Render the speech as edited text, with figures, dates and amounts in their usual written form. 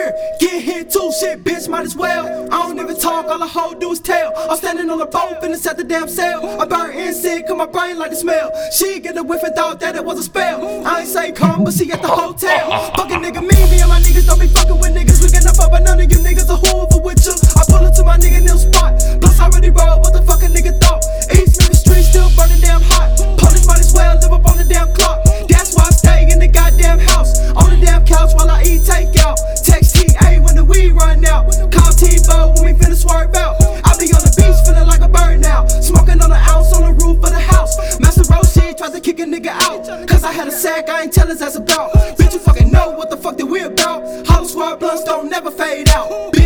here, get hit too. Shit, bitch, might as well. I don't even talk, all I hold do is tell. I'm standing on the boat, finna set the damn sail. I burn insect, cause my brain like the smell. She get a whiff and thought that it was a spell. I ain't say come, but she at the hotel. Fucking nigga, me and my niggas don't be fucking with niggas. We get up but none of you niggas are whoever with you. I pull up to my nigga new spot. Plus I already rode what the fucking nigga thought. East Memphis street still burning damn hot. Police might as well live up on the damn clock. That's why I stay in the goddamn house, on the damn couch while I eat takeout. Text TA when the weed run out. Call T-Bo when we finna swerve out. I be on the beach feeling like a bird now. Smoking on an ounce on the roof of the house. Master Roshi tried to kick a nigga out, cause I had a sack I ain't tell his ass about. Bitch, you fucking know what the fuck that we about. Hollow Squad blunts don't never fade out. Bitch,